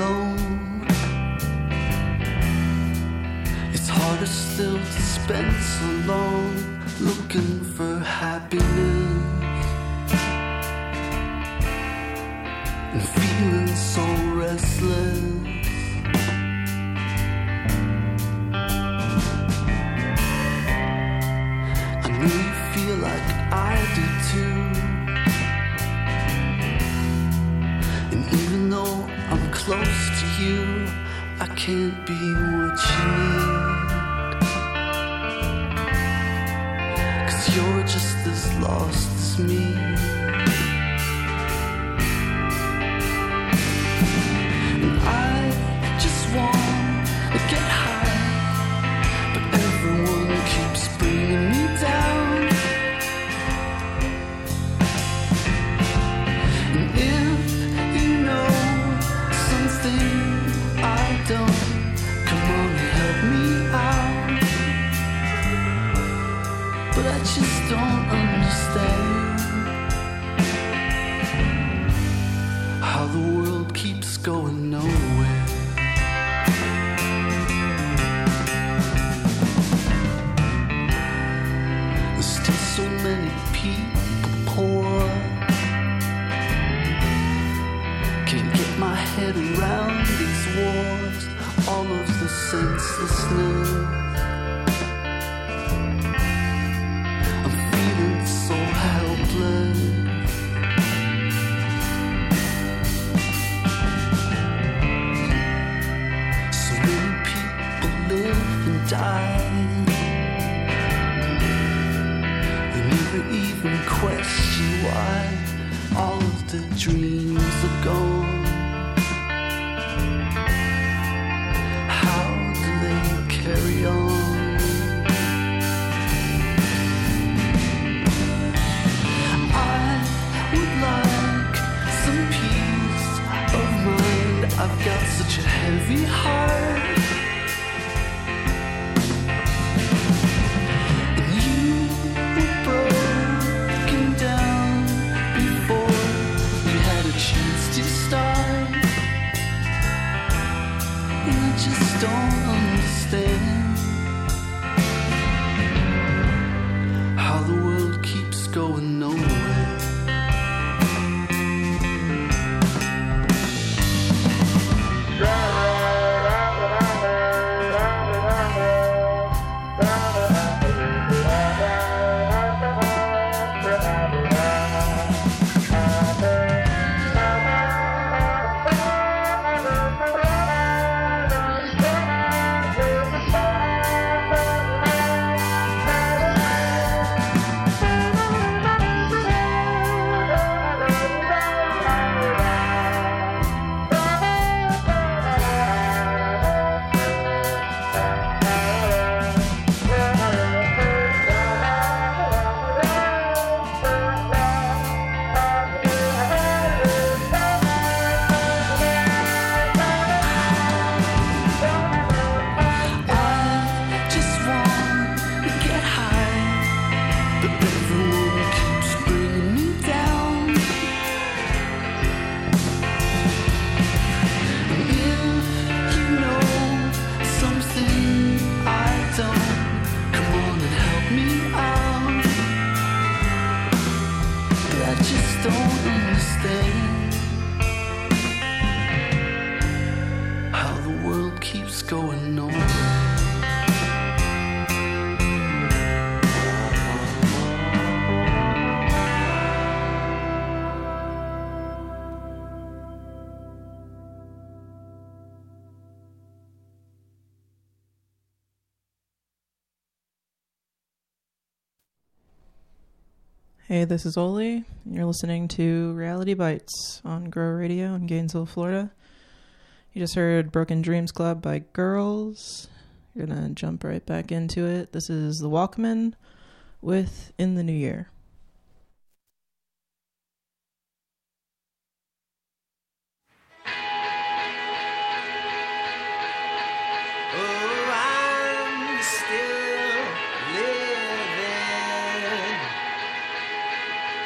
alone. It's harder still to spend so long looking for happiness and feeling so restless. I know you feel like I do too. And even though I'm close to you, I can't be what you need. 'Cause you're just as lost as me. And I just want to get high, but everyone keeps bringing me down. And if you know something I don't, come on and help me out. But I just don't understand how the world keeps going nowhere. There's still so many people poor. Can't get my head around these wars, all of the senselessness. I'm feeling so helpless. So many people live and die. They never even question why all of the dreams are gone. How do they carry on? I would like some peace of mind. I've got such a heavy heart. And you were broken down before we had a chance to start. And I just don't understand how the world keeps going nowhere. Going nowhere. Hey, this is Oli. You're listening to Reality Bites on Grow Radio in Gainesville, Florida. You just heard Broken Dreams Club by Girls. You're going to jump right back into it. This is The Walkmen with In the New Year.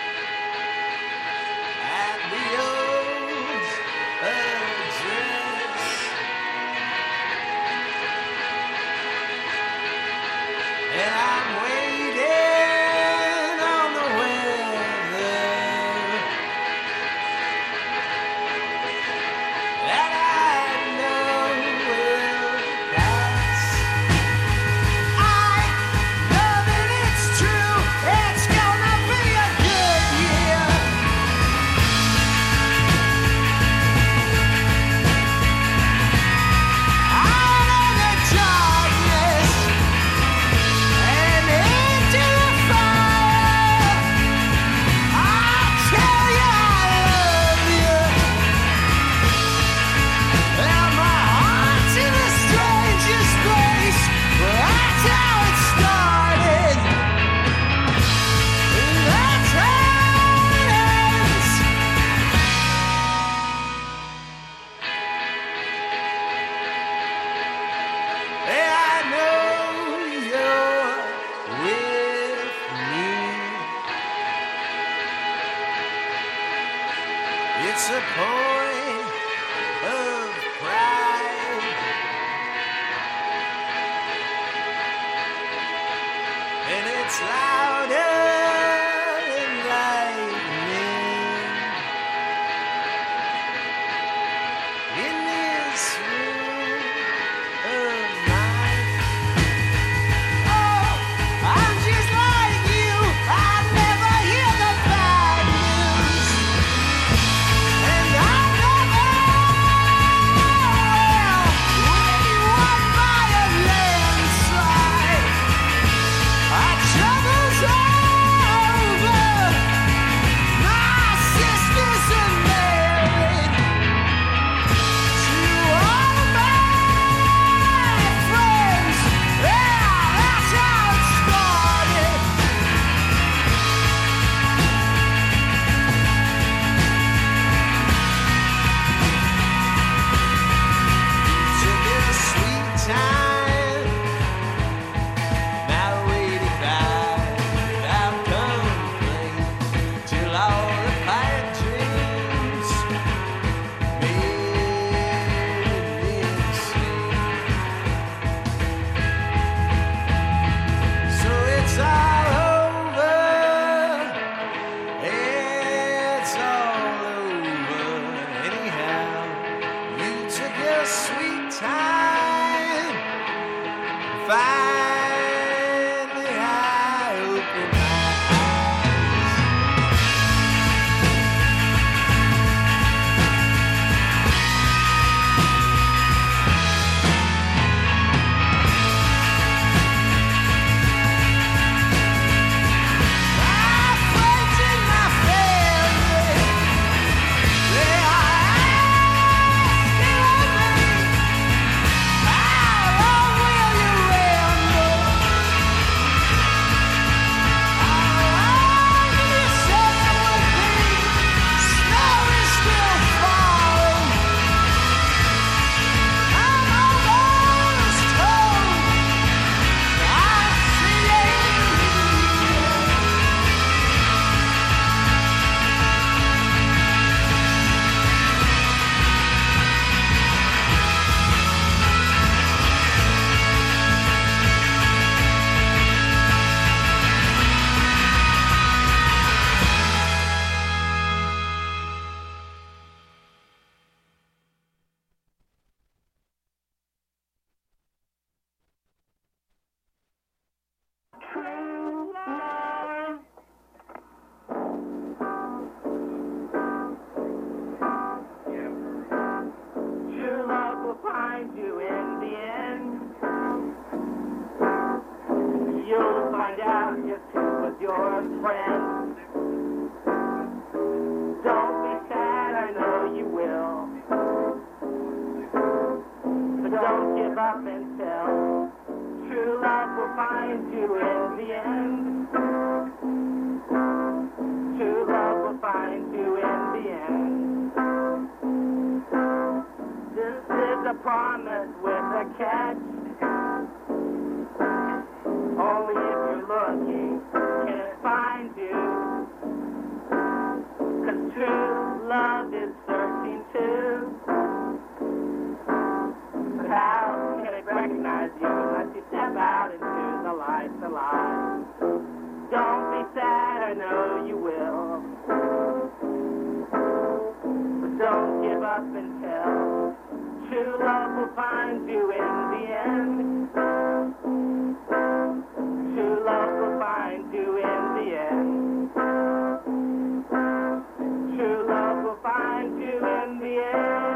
At the old address. the point of pride. And it's louder than lightning in this room of mine. Oh, I'm just like you. I never hear the bad news, and I never will. We won by a landslide. Our trouble's over. My sisters are married to all of my friends. Yeah, that's how it started. Took a sweet time, now waiting back without complaint till all the pirate dreams made me insane. So it's all over, it's all over anyhow. You took your sweet time. Finally, I opened my my friends and my family, they are asking me, how long will you ramble? How long do you say it would be? Snow is still falling. I'm almost home. I'm singing. True love will find you in the end. You'll find out just who was your friend. Don't be sad, I know you will. But don't give up until true love will find you in the end. True love will find you in the end. This is a promise with a catch. Only if you're looking can it find you. 'Cause true love is searching too. But how can it recognize you unless you step out into the light, the light? Don't be sad, I know you will. But don't give up until true love will find you in the end. True love will find you in the end. True love will find you in the end.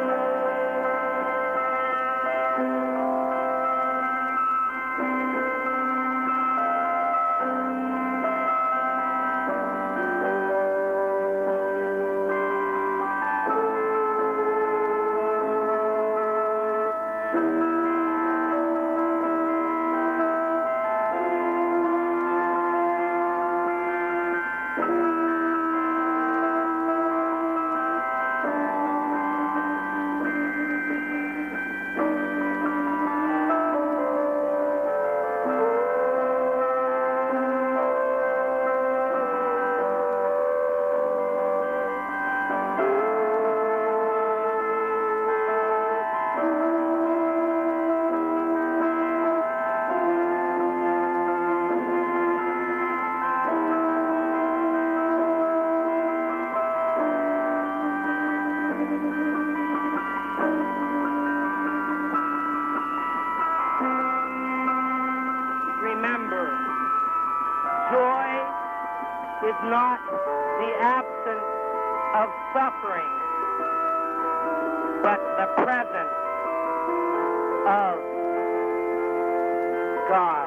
not the absence of suffering, but the presence of God.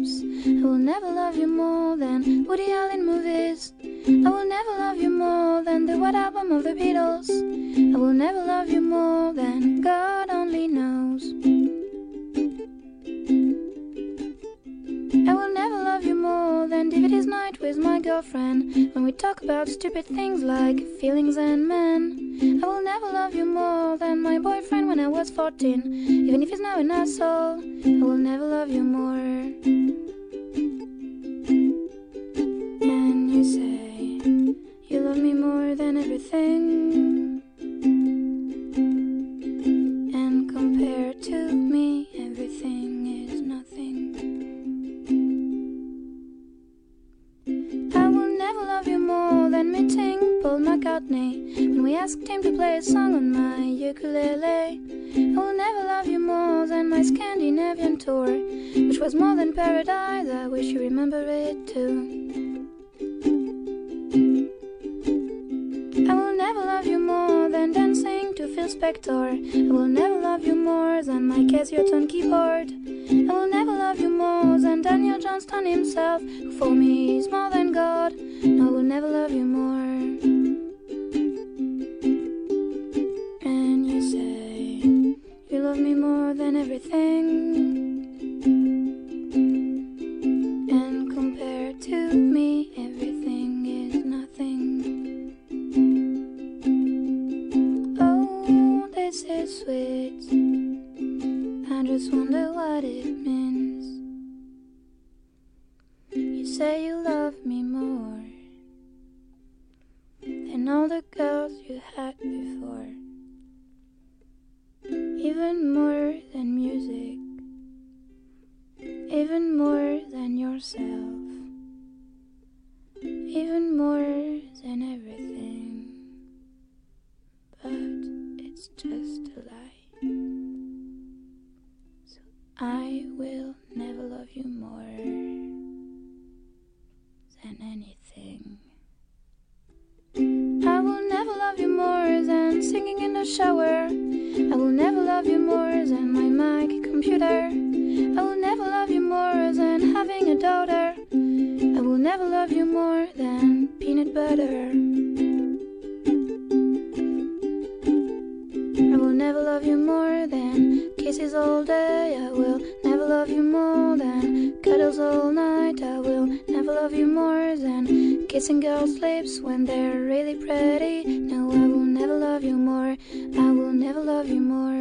dreams. I will never love you more than Woody Allen movies. I will never love you more than the White Album of the Beatles. I will never love you more than God only knows. I will never love you more than DVD's night with my girlfriend, when we talk about stupid things like feelings and men. I will never love you more than my boyfriend when I was 14, even if he's now an asshole. I will never love you more. And you say you love me more than everything, and compared to me, everything is nothing. I will never love you more than meeting Paul McCartney when we asked him to play a song on my ukulele. I will never love you more than my Scandinavian tour, which was more than paradise. I wish you remember it too. I will never love you more than dancing to Phil Spector. I will never love you more than my Casio tone keyboard. I will never love you more than Daniel Johnston himself, who for me is more than God. No, I will never love you more. And you say you love me more than everything, and compared to me, everything is nothing. Oh, this is sweet. I just wonder what it means. You say you love me more than all the girls you had before, even more than music, even more than yourself, even more than everything. But it's just a lie. So I will never love you more than anything. I will never love you more than singing in the shower. I will never love you more than my Mac computer. I will never love you more than having a daughter. I will never love you more than peanut butter. I will never love you more than kisses all day. I will never love you more than cuddles all night. I will never love you more than kissing girls' lips when they're really pretty. No, I will never love you more. I will never love you more.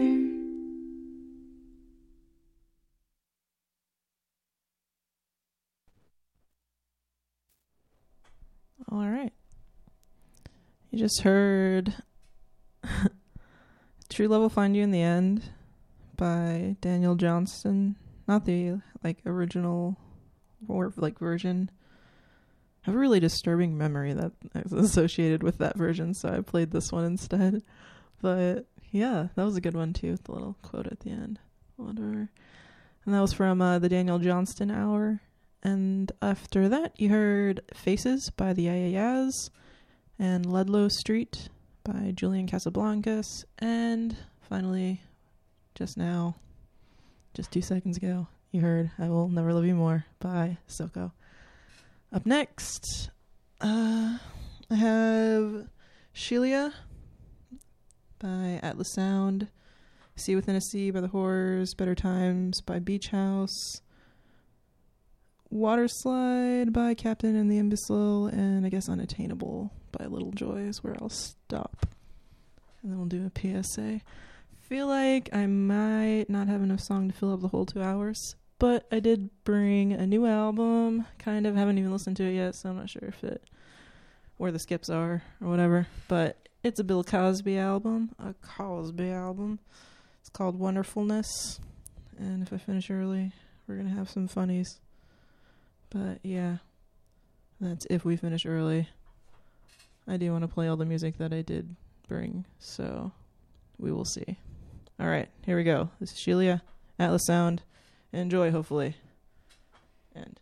All right. You just heard True Love Will Find You in the End by Daniel Johnston. Not the original or version. I have a really disturbing memory that is associated with that version, so I played this one instead. But yeah, that was a good one too, with the little quote at the end. Whatever. And that was from the Daniel Johnston Hour. And after that, you heard Faces by the Ayayas and Ludlow Street by Julian Casablancas. And finally, just now, just 2 seconds ago, you heard I Will Never Love You More by Soko. Up next, I have Shelia by Atlas Sound, Sea Within a Sea by The Horrors, Better Times by Beach House, Water Slide by Captain and the Imbecile, and I guess Unattainable by Little Joy is where I'll stop. And then we'll do a PSA. Feel like I might not have enough song to fill up the whole 2 hours, but I did bring a new album. Kind of haven't even listened to it yet, so I'm not sure where the skips are or whatever. But it's a Bill Cosby album, It's called Wonderfulness, and if I finish early, we're gonna have some funnies. But yeah, that's if we finish early. I do want to play all the music that I did bring, so we will see. All right, here we go. This is Shelia, Atlas Sound. Enjoy, hopefully. End.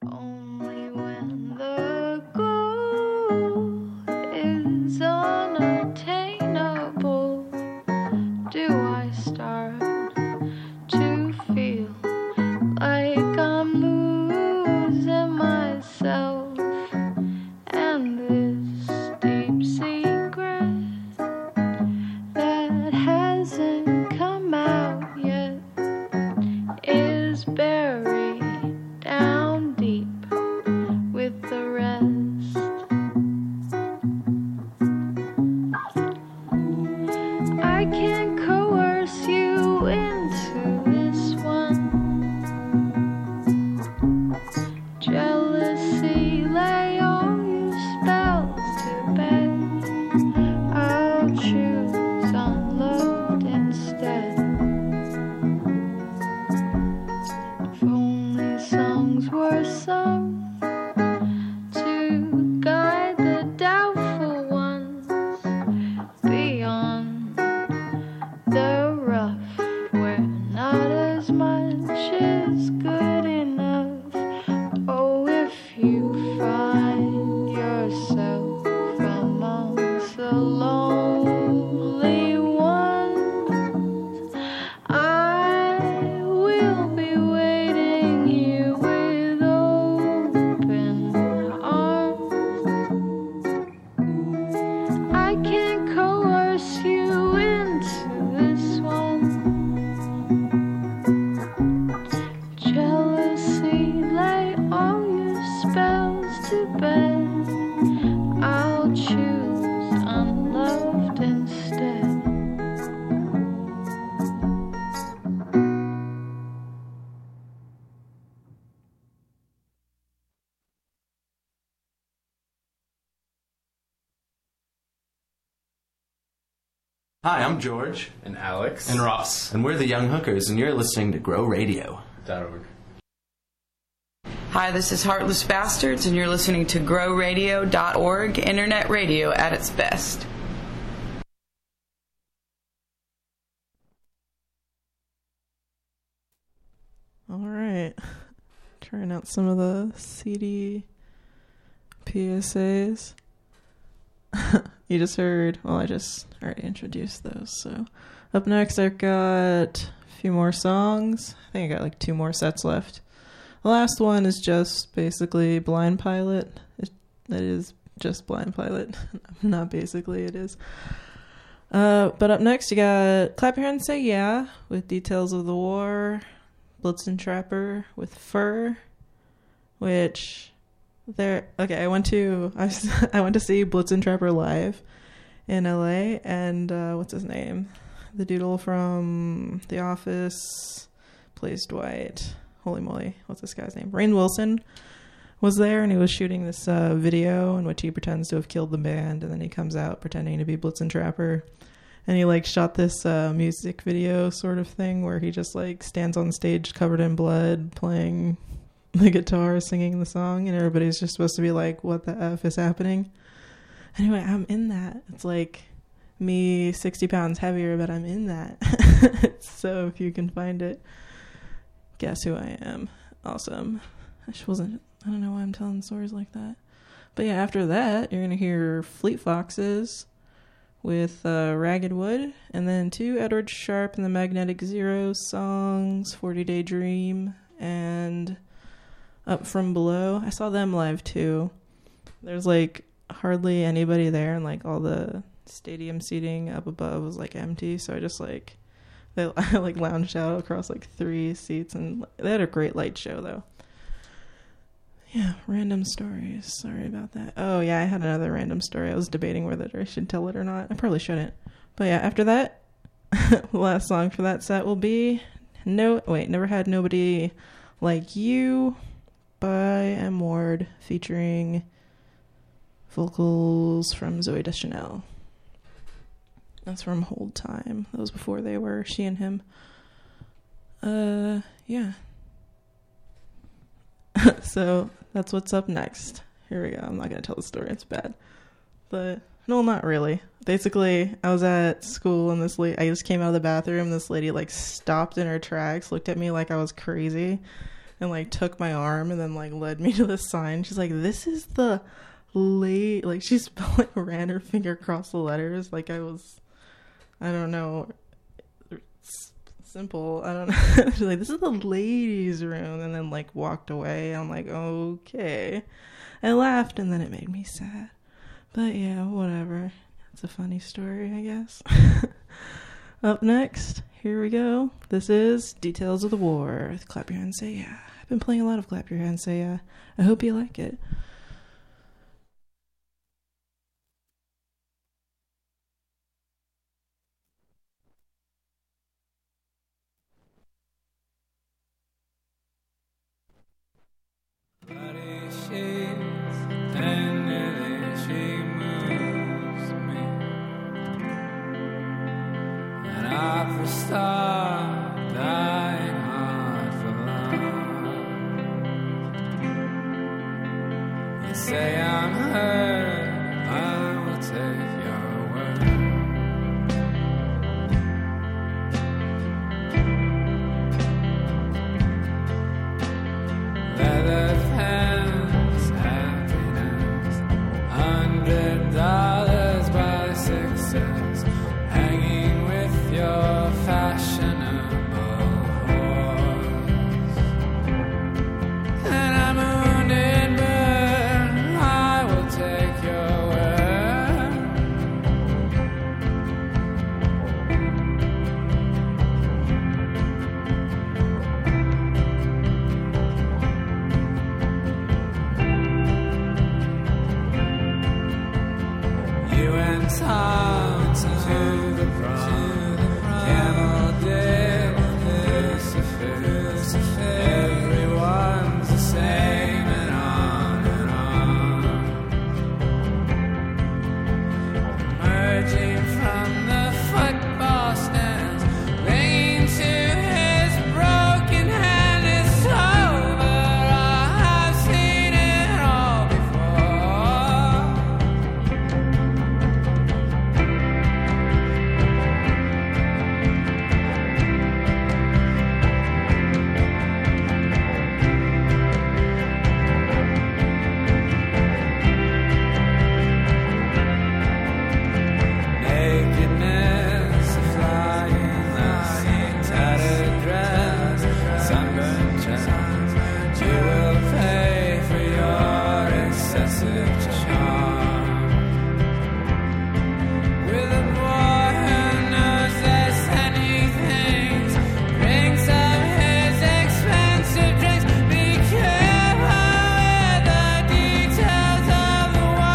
Only when the goal is unattainable do I start to feel like I'm losing myself, and this deep secret that hasn't come out yet is buried down deep with the rest. I can't coerce you into this one. Jealousy, lay all your spells to bed. I'll choose unloved instead. If only songs were sung to guide the doubtful ones beyond the rough, where not as much is good enough. Oh, if you find yourself amongst the lonely ones, I will be waiting here with open arms. I can't coerce you into this one. Jealousy, lay all your spells to bed. I'll choose unloved instead. Hi, I'm George. And Alex. And Ross. And we're the Young Hookers, and you're listening to Grow Radio. .org. Hi, this is Heartless Bastards, and you're listening to GrowRadio.org, internet radio at its best. All right. Trying out some of the CD PSAs. You just heard, well, I just already introduced those. So up next, I've got a few more songs. I think I got like 2 more sets left. The last one is just basically Blind Pilot. It is just Blind Pilot. Not basically, it is. But up next, you got Clap Your Hands, Say Yeah with Details of the War. Blitzen Trapper with Fur, which I went to see Blitzen Trapper live in LA, and what's his name? The doodle from The Office plays Dwight. Holy moly, what's this guy's name? Rainn Wilson was there, and he was shooting this video in which he pretends to have killed the band, and then he comes out pretending to be Blitzen Trapper. And he shot this music video sort of thing where he just stands on stage covered in blood, playing the guitar, singing the song, and everybody's just supposed to be like, what the F is happening? Anyway, I'm in that. It's like me 60 pounds heavier, but I'm in that. So if you can find it, guess who I am. Awesome. I don't know why I'm telling stories like that. But yeah, after that, you're going to hear Fleet Foxes with Ragged Wood, and then 2 Edward Sharpe and the Magnetic Zeros songs, 40 Day Dream and Up From Below. I saw them live too. There's hardly anybody there, and all the stadium seating up above was empty, so I just I lounged out across 3 seats, and they had a great light show though. Yeah, random stories. Sorry about that. Oh yeah, I had another random story. I was debating whether I should tell it or not. I probably shouldn't. But yeah, after that, the last song for that set will be Never Had Nobody Like You by M. Ward, featuring vocals from Zooey Deschanel. That's from Hold Time. That was before they were She and Him. Yeah. So that's what's up next. Here we go. I'm not going to tell the story. It's bad. But no, not really. Basically, I was at school and I just came out of the bathroom. This lady stopped in her tracks, looked at me like I was crazy. and like took my arm and then like led me to the sign. She's like, this is the late, like she like ran her finger across the letters like I was, I don't know, simple, I don't know. She's like, this is the ladies' room, and then like walked away. I'm like, okay. I laughed and then it made me sad, but yeah, whatever. It's a funny story, I guess. Up next, here we go. This is Details of the War with Clap Your Hands, Say Yeah. I've been playing a lot of Clap Your Hands, Say Yeah. I hope you like it. Say I'm hurt, I will take your word. Leather pants, happiness, $100 by sixes, hanging with your fashionable horse. And I'm wounded, but I will take your word. You went out to the prom, camel did Lucifer. Everyone's the same, and on and on. Emerging from the football stands, clinging to his broken hand. It's over, I have seen it all before. Nakedness, flying, tattered dress, sunburned chest. You will pay for your excessive charm. With a boy who knows there's anything, drinks of his expensive drinks. Be careful with the details of the war.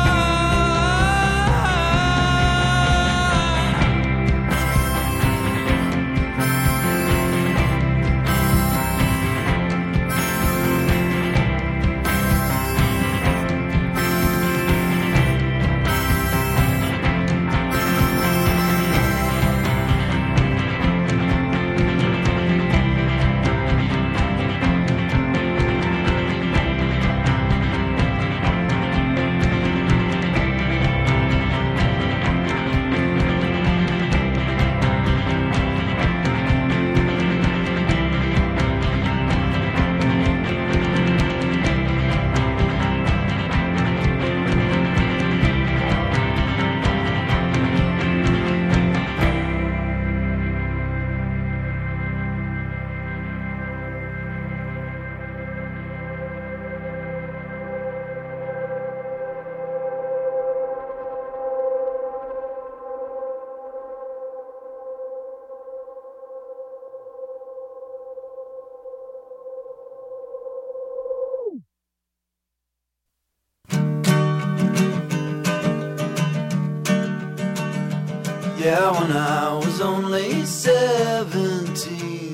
Yeah, when I was only 17,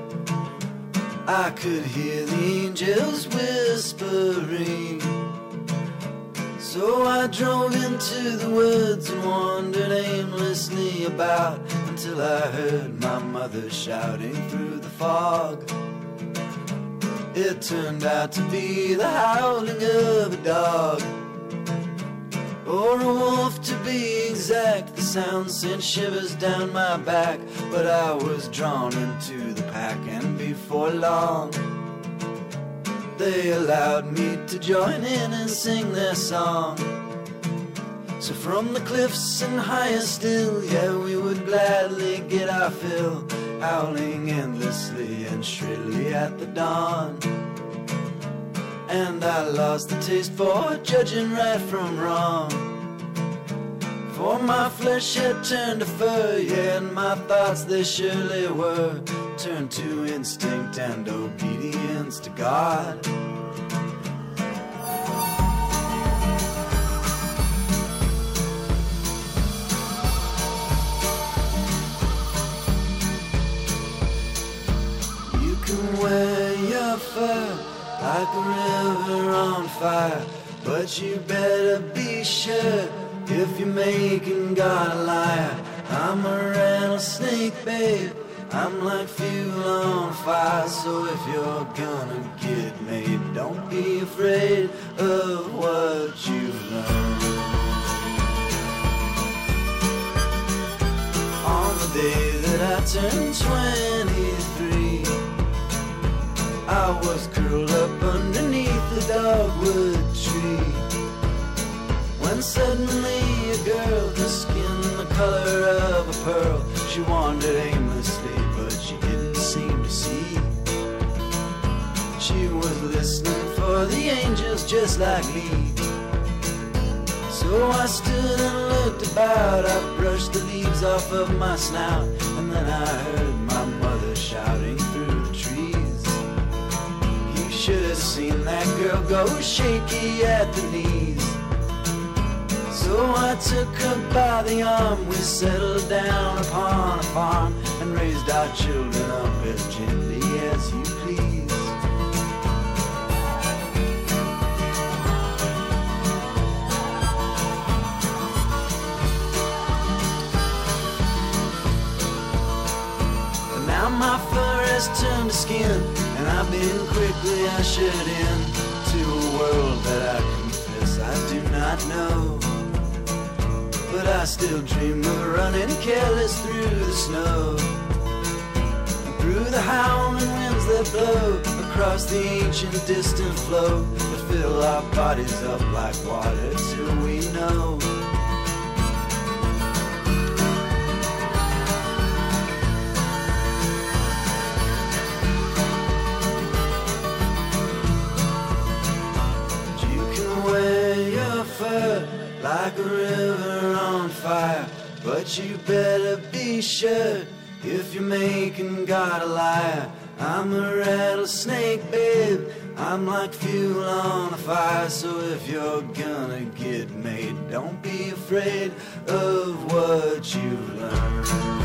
I could hear the angels whispering. So I drove into the woods and wandered aimlessly about until I heard my mother shouting through the fog. It turned out to be the howling of a dog, or a wolf to be exact. The sound sent shivers down my back, but I was drawn into the pack, and before long but they allowed me to join in and sing their song. So from the cliffs and higher still, yeah, we would gladly get our fill, howling endlessly and shrilly at the dawn. And I lost the taste for judging right from wrong, for my flesh had turned to fur, yeah, and my thoughts they surely were turned to instinct and obedience to God. You can wear your fur like a river on fire, but you better be sure if you're making God a liar. I'm a rattlesnake, babe, I'm like fuel on fire. So if you're gonna get made, don't be afraid of what you learn. On the day that I turned 23, I was curled up underneath the dogwood tree, when suddenly a girl, her skin the color of a pearl, she wandered aimlessly, but she didn't seem to see. She was listening for the angels just like me. So I stood and looked about, I brushed the leaves off of my snout, and then I heard my mother shouting through the trees. You should have seen that girl go shaky at the knees. So I took her by the arm, we settled down upon a farm, and raised our children up as gently as you please. But now my fur has turned to skin, and I've been quickly ushered in to a world that I confess I do not know. But I still dream of running careless through the snow, and through the howling winds that blow across the ancient distant flow, that fill our bodies up like water till we know. You can wear your fur like a river on fire, but you better be sure if you're making God a liar. I'm a rattlesnake, babe, I'm like fuel on a fire. So if you're gonna get made, don't be afraid of what you've learned.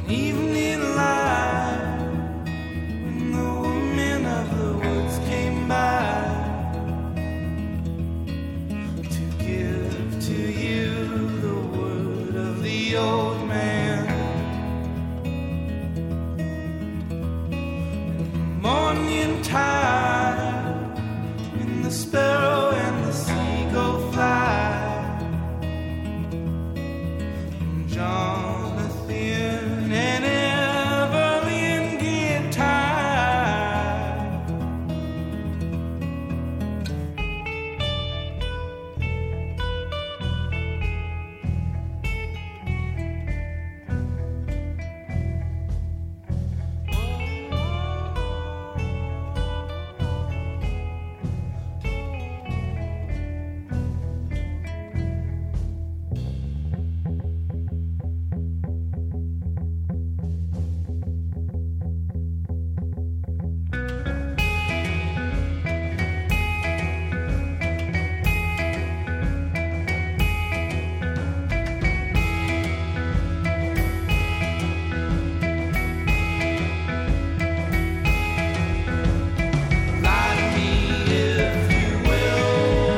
evening light, when the women of the woods came by to give to you the word of the old man. Morning tide, when the sparrow and the seagull fly, Jonathan and Evelyn get tired. Lie to me if you will.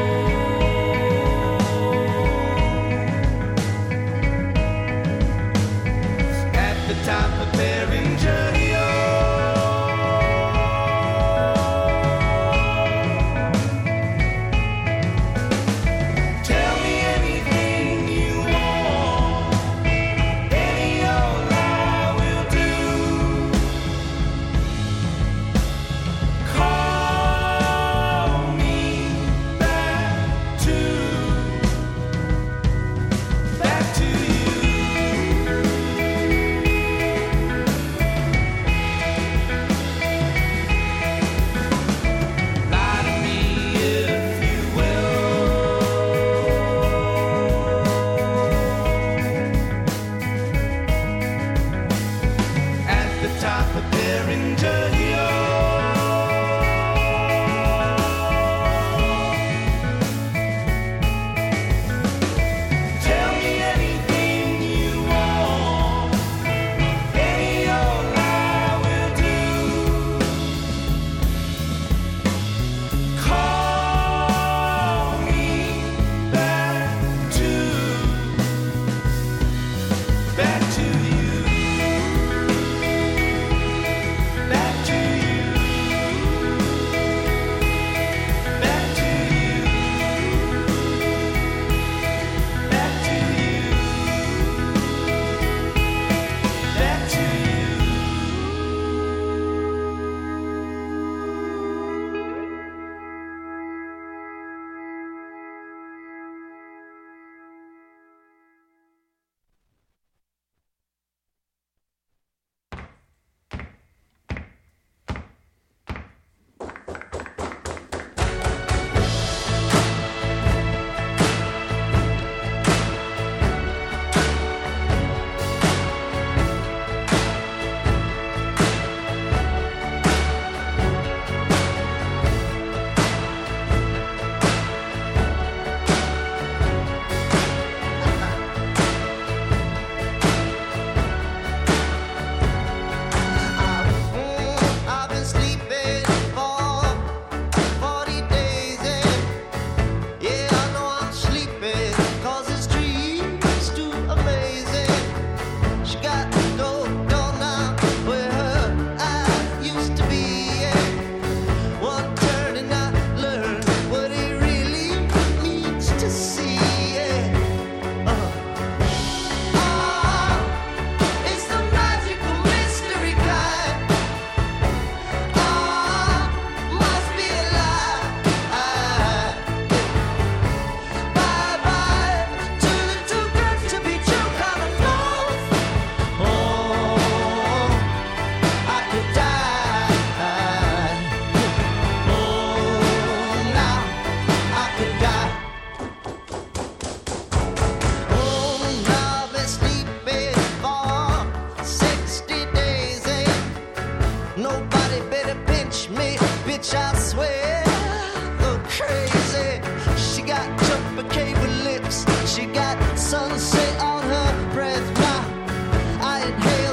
At the top of Beringer Hill, tell me anything you want, any old lie will do. Call me back to you. Lie to me if you will. At the top of Beringer Hill, tell me anything you want, any old lie will do. Call me back to you. Back to you. Back to you. Back to you. Back to you. Back to you. I've been sleeping for 40 days and yeah, I know I'm sleeping 'cause this dream's too amazing. She got the door now where her eyes used to be, and one turn and I learned what it really means to see, it's the magical mystery kind. Must be a lie. Bye bye to the too good to be true kind of love. Oh, I could die. Oh, now I could die. Oh, now I've been sleeping for 60 days and nobody better pinch me, bitch, I swear. Look crazy. She got jumper cable lips. She got sunset on her breath. Now I inhale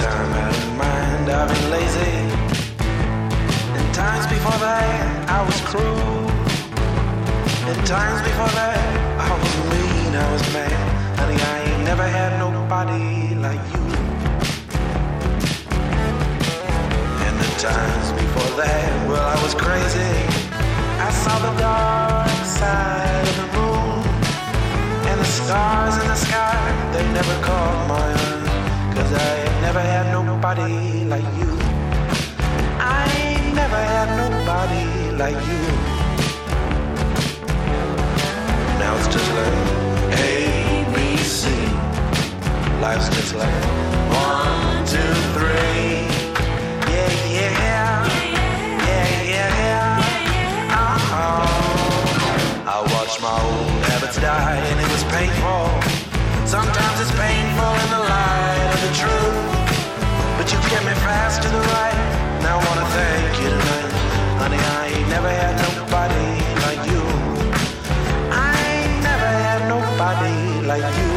time out of mind, I've been lazy. In times before that, I was cruel. In times before that, I was mean, I was mad. Honey, I ain't never had nobody like you. In the times before that, well, I was crazy. I saw the dark side of the moon, and the stars in the sky, they never caught my eye. 'Cause I ain't never had nobody like you. I ain't never had nobody like you. Now it's just like A, B, C. Life's just like 1, 2, 3. Yeah, yeah, yeah, yeah. I watched my old habits die, and it was painful. Sometimes it's painful in the light of the truth, but you get me fast to the right. Now I wanna thank you tonight, honey. I ain't never had nobody like you. I ain't never had nobody like you.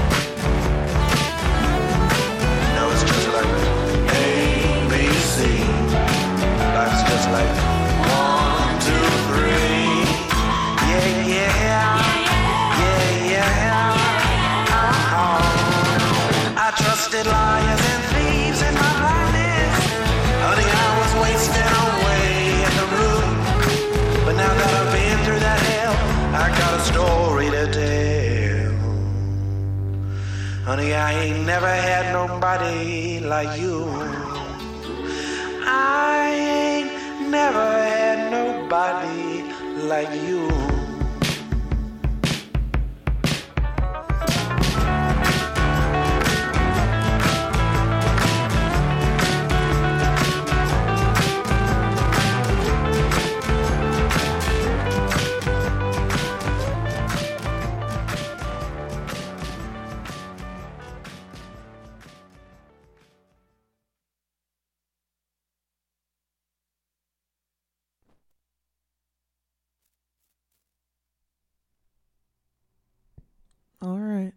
Now it's just like A, B, C. Life's just like 1, 2, 3. Yeah, yeah, yeah, yeah. I trusted liars and thieves in my blindness. Honey, I was wasting away in the room. But now that I've been through that hell, I got a story to tell. Honey, I ain't never had nobody like you. I ain't never had nobody like you. All right.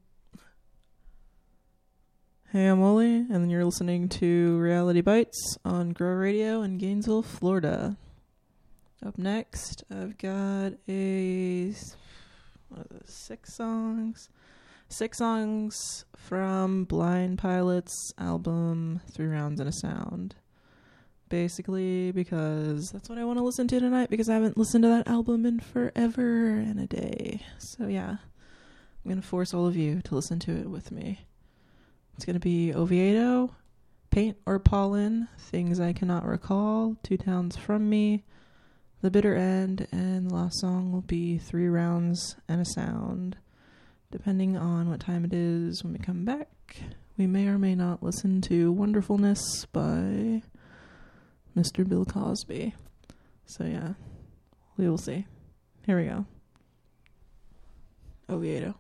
Hey, I'm Oli, and you're listening to Reality Bites on Grow Radio in Gainesville, Florida. Up next, I've got six songs from Blind Pilot's album 3 Rounds and a Sound. Basically, because that's what I want to listen to tonight, because I haven't listened to that album in forever and a day. So yeah, I'm going to force all of you to listen to it with me. It's going to be Oviedo, Paint or Pollen, Things I Cannot Recall, 2 Towns From Me, The Bitter End, and the last song will be 3 Rounds and a Sound. Depending on what time it is when we come back, we may or may not listen to Wonderfulness by Mr. Bill Cosby. So yeah, we will see. Here we go. Oviedo.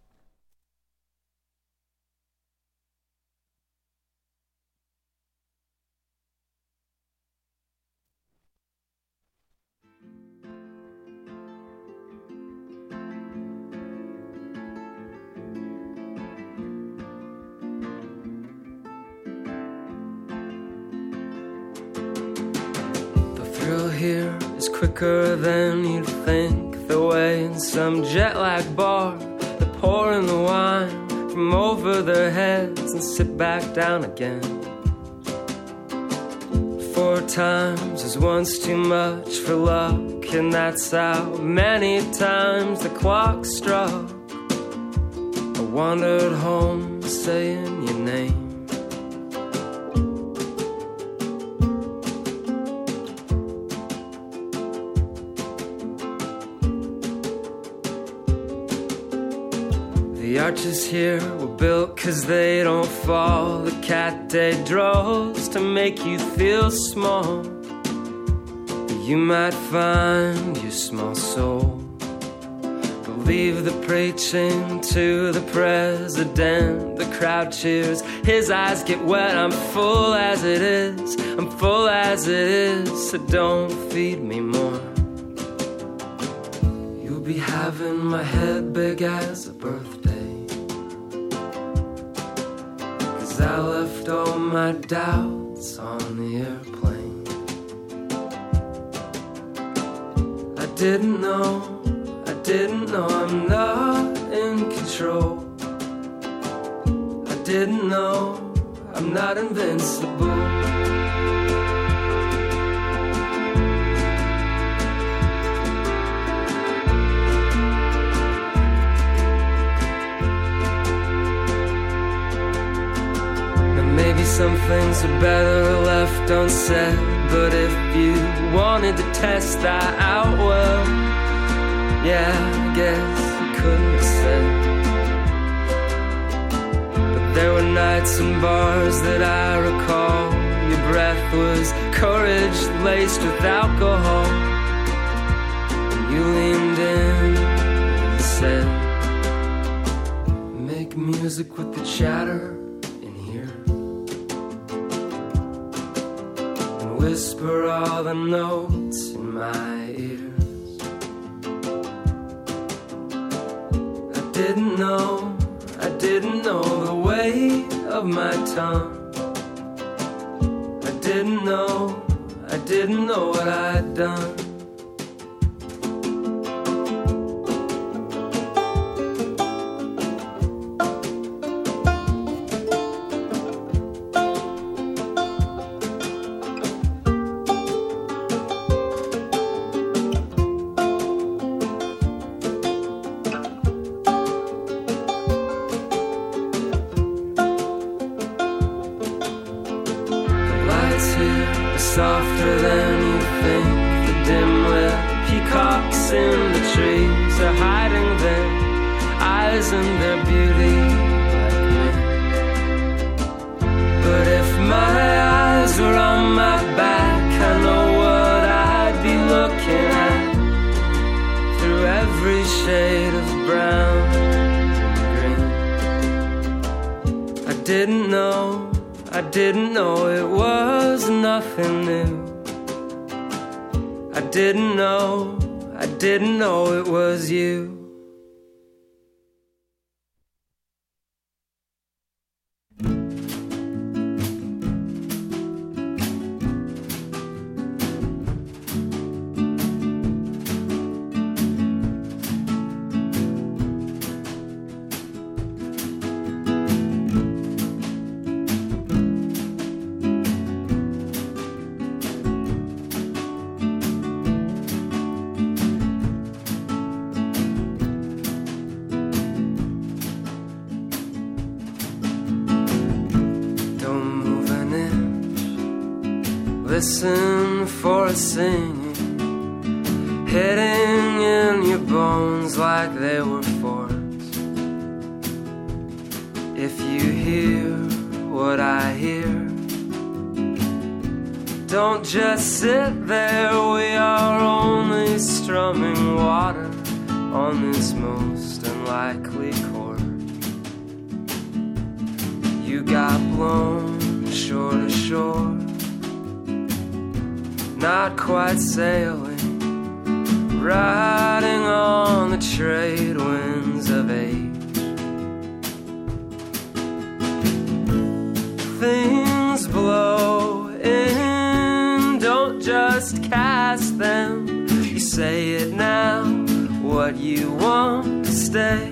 Thrill here is quicker than you'd think. The way in some jet-lag bar, they pour in the wine from over their heads and sit back down again. 4 times is once too much for luck, and that's how many times the clock struck. I wandered home saying your name. The arches here were built 'cause they don't fall. The cathedrals to make you feel small. You might find your small soul. Believe the preaching to the president. The crowd cheers, his eyes get wet. I'm full as it is, I'm full as it is. So don't feed me more. You'll be having my head big as a birthday. 'cause I left all my doubts on the airplane. I didn't know I'm not in control. I didn't know I'm not invincible. Maybe some things are better left unsaid, but if you wanted to test that out, well, yeah, I guess you couldn't have said. But there were nights and bars that I recall. Your breath was courage laced with alcohol. You leaned in and said, make music with the chatter, whisper all the notes in my ears. I didn't know the weight of my tongue. I didn't know what I'd done. Softer than you think. The dim-lit peacocks in the trees are hiding their eyes and their beauty like me. But if my eyes were on my back, I know what I'd be looking at through every shade of brown and green. I didn't know it was nothing new. I didn't know it was you. Listen for it singing, hitting in your bones like they were forks. If you hear what I hear, don't just sit there. We are only strumming water on this most unlikely chord. You got blown shore to shore, not quite sailing, riding on the trade winds of age. Things blow in, don't just cast them. You say it now, what you want to stay.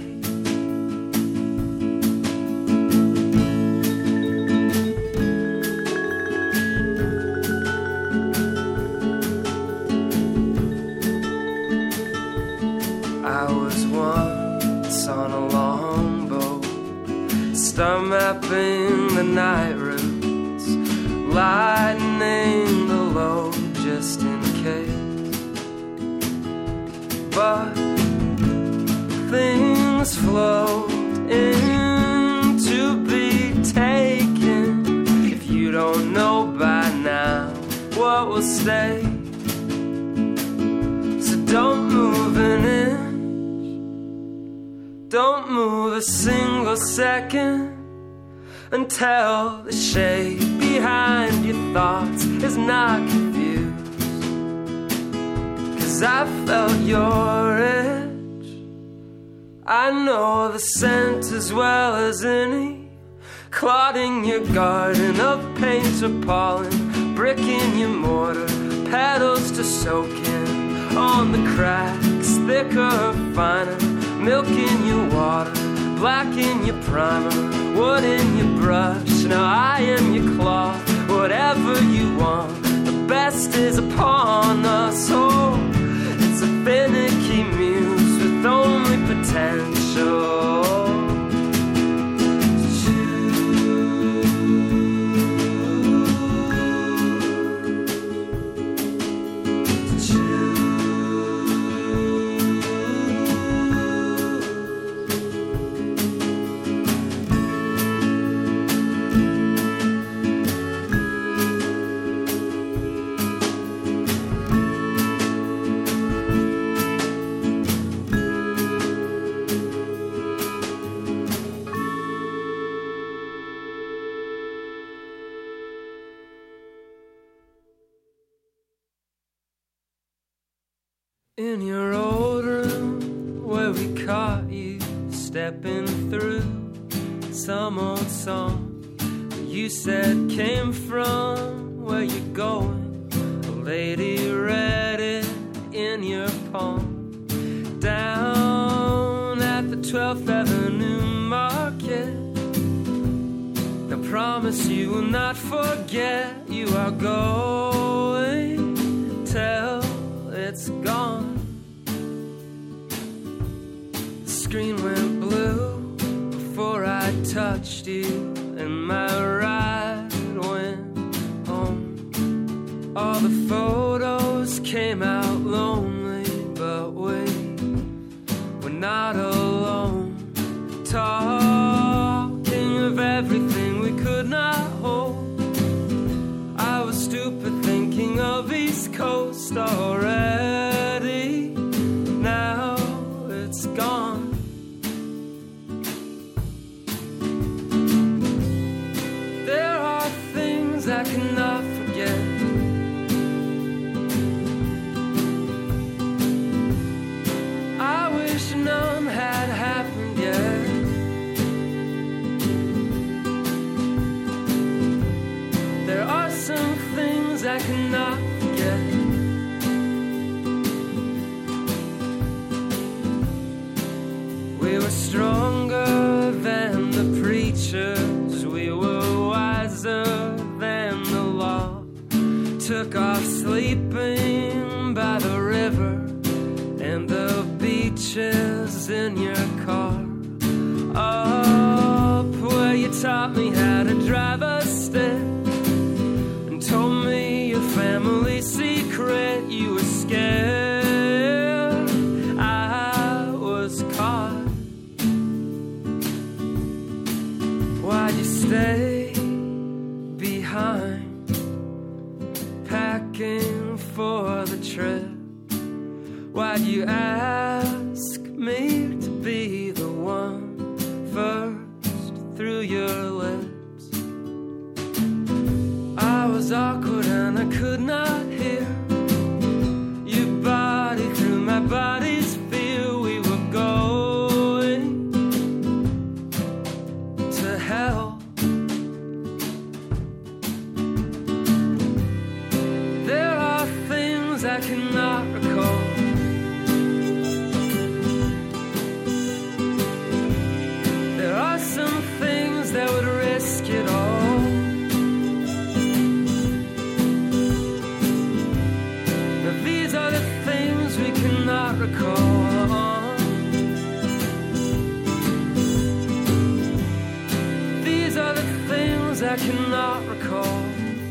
Star mapping the night routes, lightening the load just in case. But things float in to be taken. If you don't know by now what will stay, so don't move an inch, don't move a single second, until the shade behind your thoughts is not confused. 'Cause I felt your itch, I know the scent as well as any, clodding your garden of paint or pollen, brick in your mortar, petals to soak in on the cracks, thicker, finer, milk in your water, black in your primer, wood in your brush. Now I am your claw, whatever you want, the best is upon us. Oh, it's a finicky muse with only potential. In your old room where we caught you stepping through some old song you said came from where you're going, a lady read it in your palm. Down at the 12th Avenue Market, now promise you will not forget. You are going till it's gone. The screen went blue before I touched you, and my ride went home. All the photos came out lonely, but we were not alone. Talking of everything we could not hold. I was stupid thinking of East Coast already. Now it's gone. There are things I cannot forget. I wish none had happened yet. There are some things I cannot forget. We were stronger than the preachers, we were wiser than the law. Took off sleeping by the river and the beaches in your car. Up where you taught me how to drive a stick, told me your family secret. You were scared I was caught. Why'd you stay behind, packing for the trip? Why'd you ask me to be the one first through your lips? I was awkward and I could not hear your body through my body's fear. We were going to hell. There are things I cannot recall. There are some things that would risk it all. These are the things we cannot recall. These are the things I cannot recall.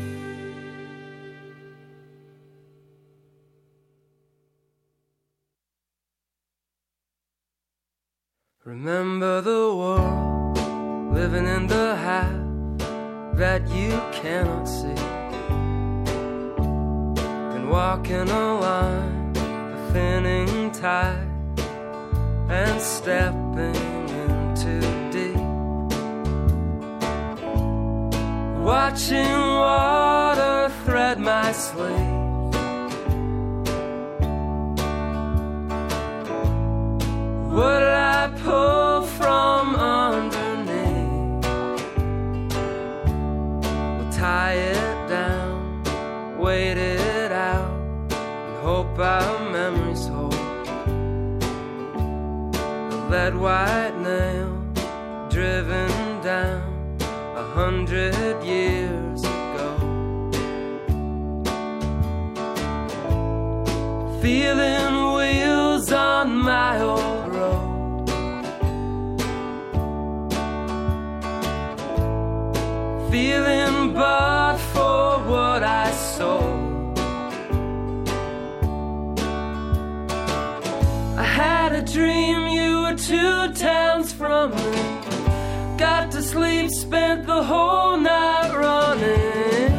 Remember the world, living in the half that you cannot see. Walking a line, a thinning tide, and stepping into deep. Watching water thread my sleeve. What I pull from underneath? tie it down, wait it out, and hope our memories hold. A lead white nail driven down 100 years ago. Feeling wheels on my old road, feeling bought for what I sold. I had a dream you were 2 towns from me. Got to sleep, spent the whole night running.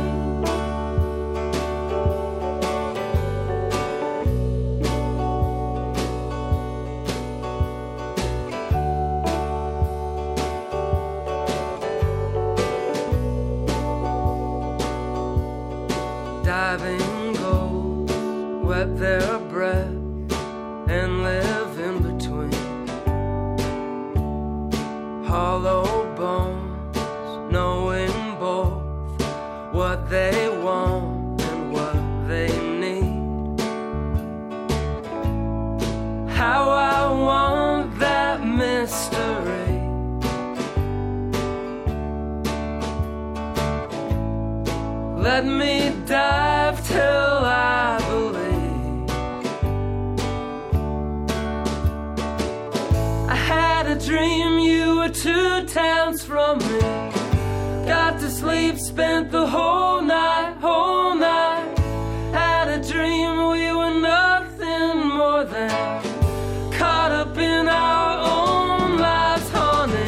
Diving gold, wet their breath, and live in between. Hollow bones, knowing both what they want and what they need. How I want that mystery. Let me dive till I believe. I had a dream you were 2 towns from me. Got to sleep, spent the whole night, whole night. Had a dream we were nothing more than caught up in our own lives, honey.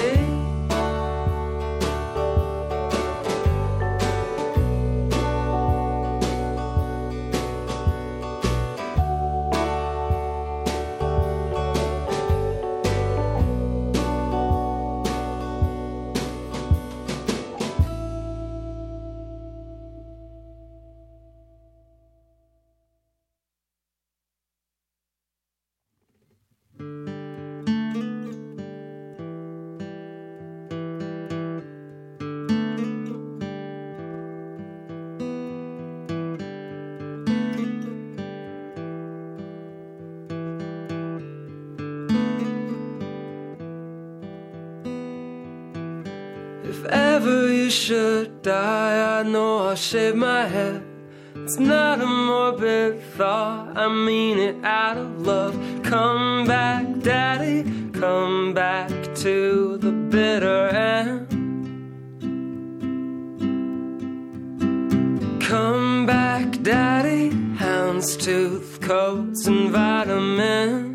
If ever you should die, I know I'll shave my head. It's not a morbid thought, I mean it out of love. Come back, Daddy, come back to the bitter end. Come back, Daddy, houndstooth coats and vitamins.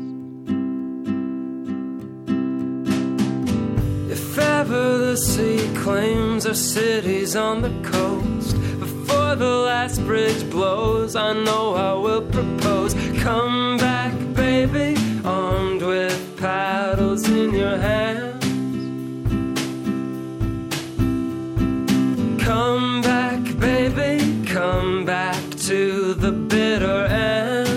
If ever the sea claims our cities on the coast, before the last bridge blows, I know I will propose. Come back, baby, armed with paddles in your hands. Come back, baby, come back to the bitter end.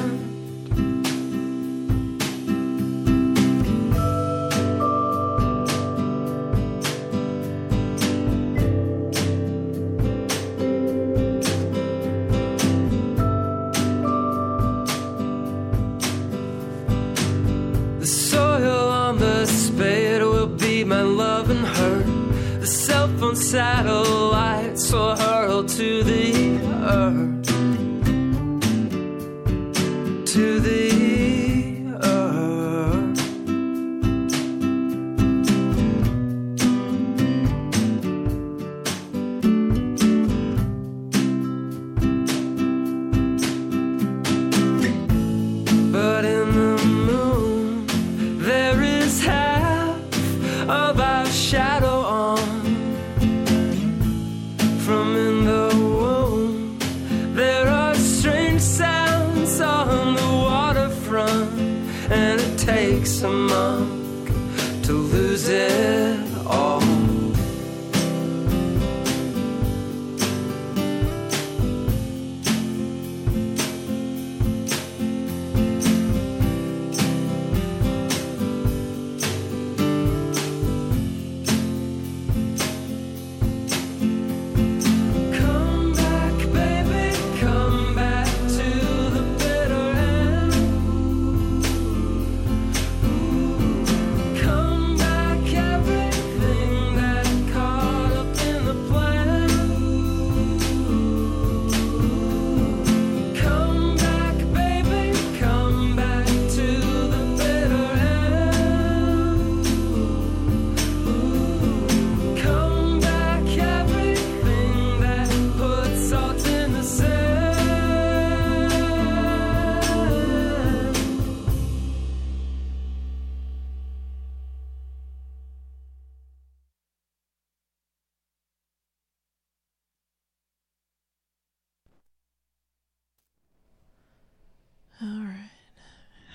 My love and hurt. The cell phone satellites will hurl to the earth, to the earth. But in the moon there is of our shadow on. From in the womb there are strange sounds on the waterfront, and it takes a monk to lose it all.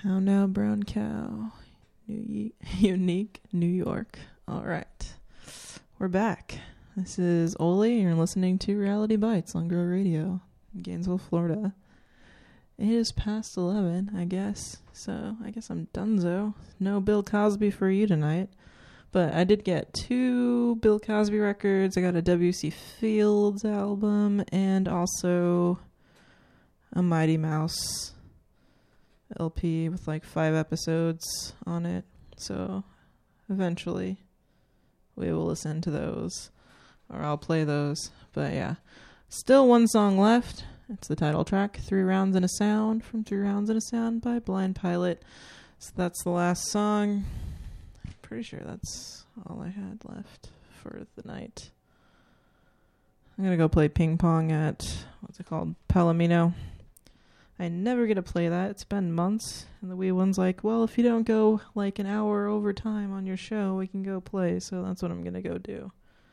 Hound Out Brown Cow, Unique New York. All right, we're back. This is Oli, and you're listening to Reality Bites on Grow Radio in Gainesville, Florida. It is past 11, I guess, so I guess I'm donezo. No Bill Cosby for you tonight, but I did get 2 Bill Cosby records. I got a W.C. Fields album and also a Mighty Mouse LP with like 5 episodes on it. So eventually we will listen to those, or I'll play those. But yeah, still one song left. It's the title track, 3 Rounds and a Sound, from 3 Rounds and a Sound by Blind Pilot. So that's the last song. I'm pretty sure that's all I had left for the night. I'm going to go play ping pong at, what's it called, Palomino. I never get to play that. It's been months. And the wee one's like, well, if you don't go like an hour over time on your show, we can go play. So that's what I'm going to go do.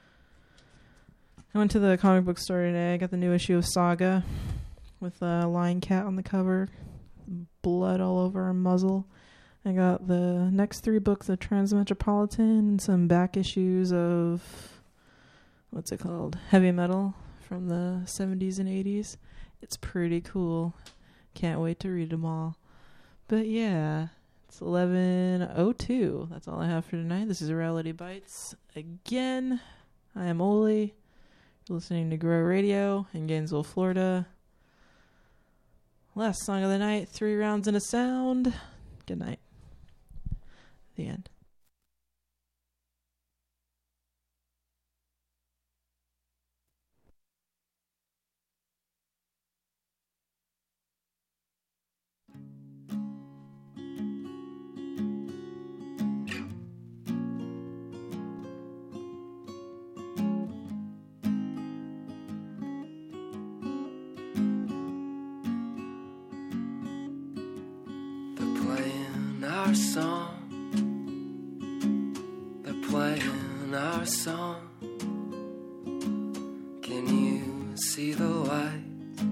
I went to the comic book store today. I got the new issue of Saga with a lion cat on the cover. Blood all over her muzzle. I got the next 3 books of Transmetropolitan and some back issues of, what's it called, Heavy Metal from the 70s and 80s. It's pretty cool. Can't wait to read them all. But yeah, it's 11:02. That's all I have for tonight. This is Reality Bites. Again, I am Oli. You're listening to Grow Radio in Gainesville, Florida. Last song of the night, 3 Rounds and a Sound. Good night. The end. Our song, they're playing our song. Can you see the light?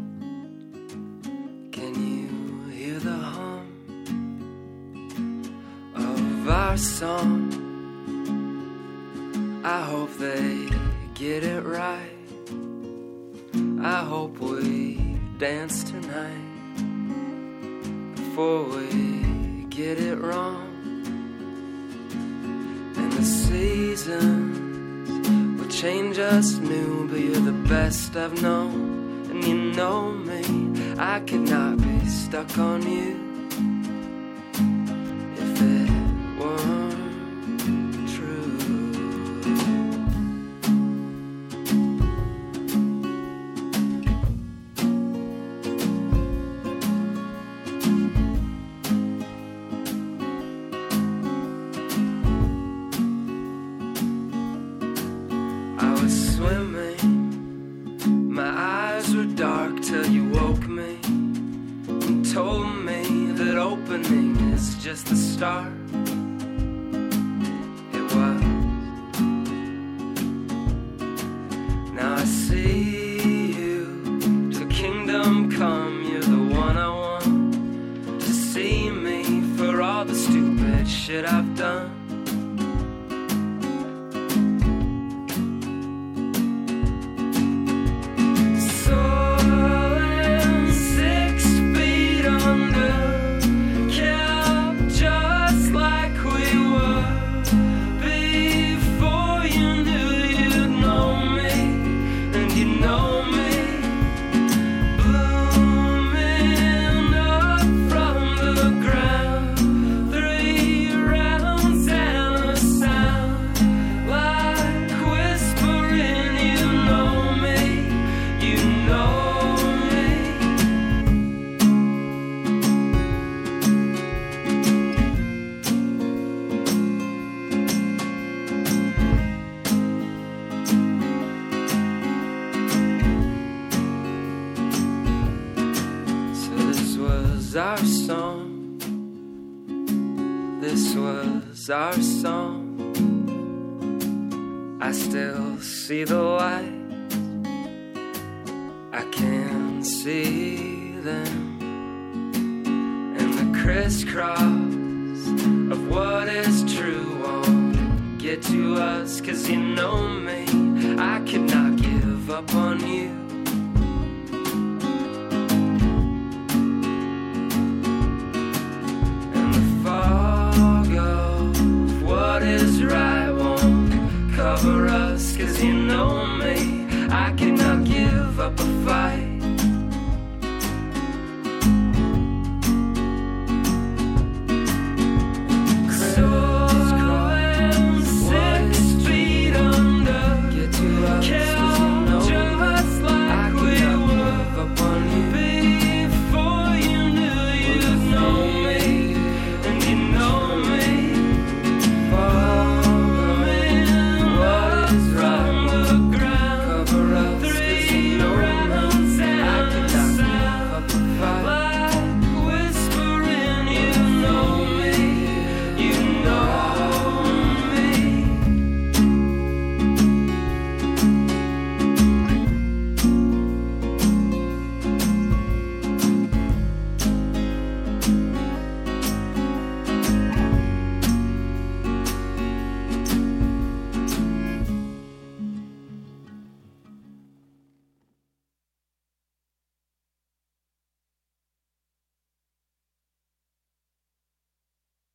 Can you hear the hum of our song? I hope they get it right. I hope we dance tonight before we get it wrong. And the seasons will change us new, but you're the best I've known. And you know me, I could not be stuck on you if it weren't true. Just the start. It was. Now I see you till kingdom come. You're the one I want to see me for all the stupid shit I've done. Our song, this was our song. I still see the light, I can see them, and the crisscross of what is true won't get to us, 'cause you know me, I could not give up on you. And the fog of what is right won't cover us, 'cause you know me, I could not give up a fight.